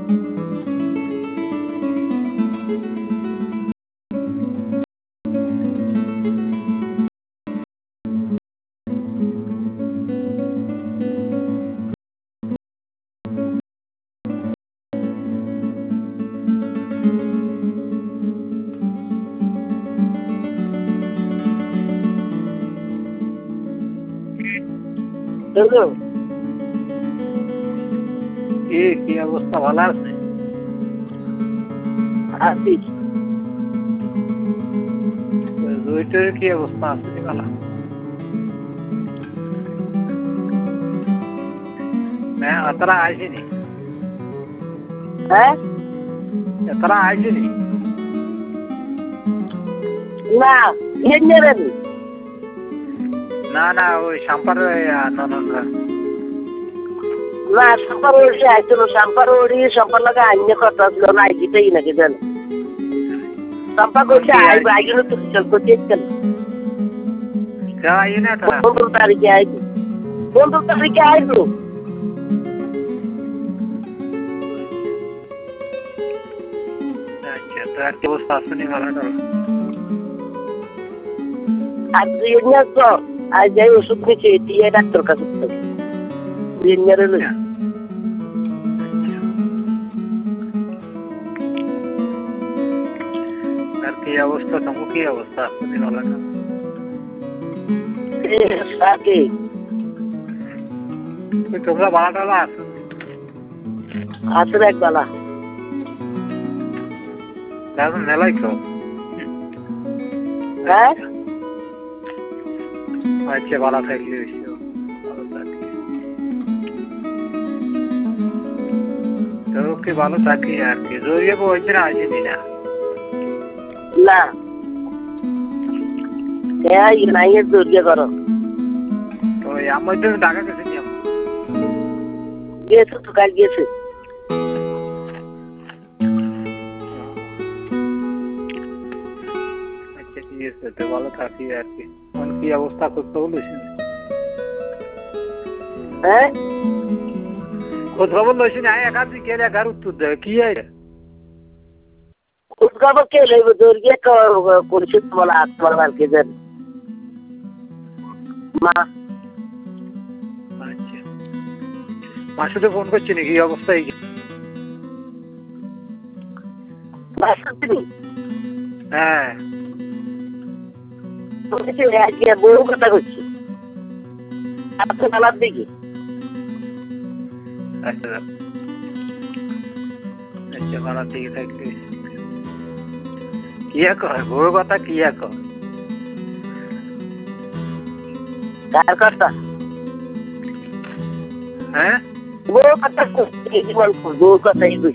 কি অবস্থা, ভালো আছে? জয়িতের কি অবস্থা আছে? ভালো তারা আইসিনি? হ্যাঁ, তারা আইসিনি? না না না, ওই সাম্পার ননদরা। না সম্পার ওড়ি আইছিল, সম্পার ওড়ি সম্পার লাগে আইনে কথা ছিল না, আইজিতেই নাকি জান সম্পা করছে আইব আইগুলো তো করতে আই না তারা 15 তারিখে আইব, 15 তারিখে আইব। আচ্ছা, তার কি অবস্থা আসেনি? ভালো আর তো আজ যাই ওষুধ নিচ্ছে দিয়ে ডাক্তার কাছে তার কি অবস্থা? তোমার কি অবস্থা আসেনি? ভালো না তোমরা ভাড়া টালা আছো? আসলে এক বেলা মেলাই তো। হ্যাঁ, আচ্ছা, ভালো থাকলে তো কি ভালো থাকি আর কি। জড়িয়ে বলছে না আসেনি না? না নাই জড়িয়ে করো তো আমার জন্য টাকা গেছে নি? গিয়েছে তো, কাল গিয়েছে। আচ্ছা, ঠিক আছে, তো ভালো থাকি আর কি। কি অবস্থা করতে বলিস? হ্যাঁ, খোঁজ খবর লইছি না, একার দিকে একার উত্তর দেয় কি? খোঁজখবর কে লইব? জড়িয়ে পরিচিত বলা তোমার মালকে দেন মা। আচ্ছা, মার সাথে ফোন করছি নাকি? কি অবস্থায়? হ্যাঁ, বউ কথা করছি আজকে বেলার দিকে। আচ্ছা আচ্ছা, ভাড়ার দিকে থাকলে কি কয়? বউর কথা কি কয়? কার কথা? হ্যাঁ, বউ কথা বউ কথাই